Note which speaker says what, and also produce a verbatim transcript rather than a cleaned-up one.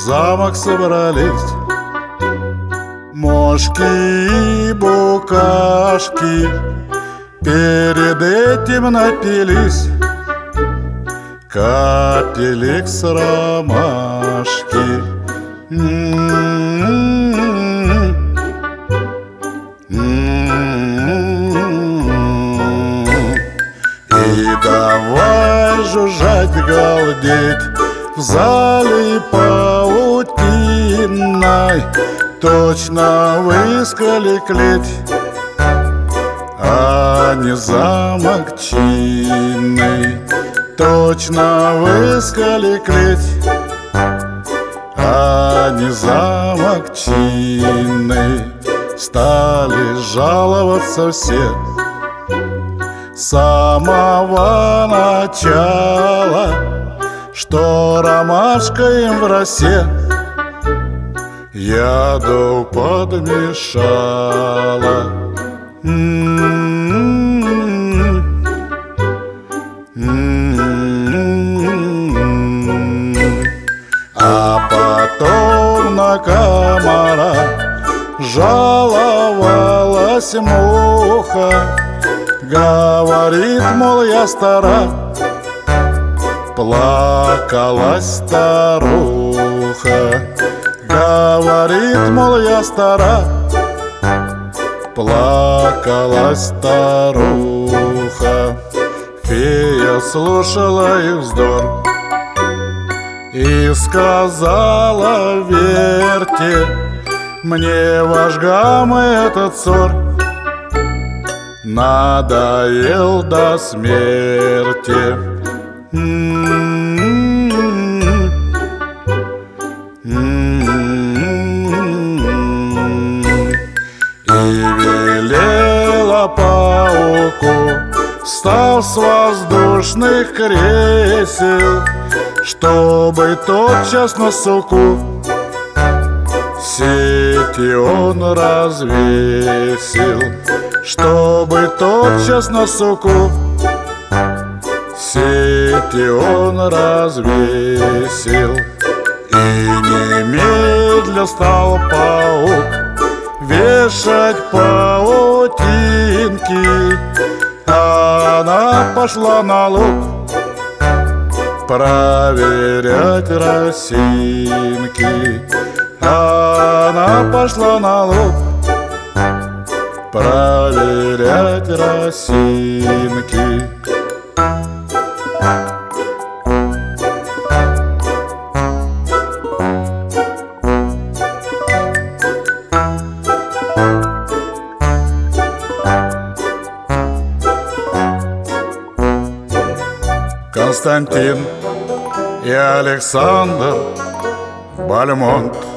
Speaker 1: замок собрались. Мошки и букашки перед этим напились капелек с ромашки. М-м-м. М-м-м. И давай жужжать, галдеть в зале паутиной, точно выискали клеть, а не замок чинный. Точно выискали клеть, а не замок чинный. Стали жаловаться все с самого начала, что ромашка им в росе яду подмешала. М-м-м. М-м-м. А потом на комара жаловалась муха. Говорит, мол, я стара. Плакалась старуха. Говорит, мол, я стара. Плакалась старуха. Фея слушала их вздор и сказала: верьте мне, ваш гам этот ссор надоел до смерти. М-м-м. М-м-м. И велела пауку, встав с воздушных кресел, чтобы тотчас на суку сети он развесил. Чтобы тотчас на суку сети он развесил. И немедля стал паук вешать паутинки. Она пошла на луг проверять росинки. Она пошла на луг проверять росинки. Константин и Александр в Бальмонт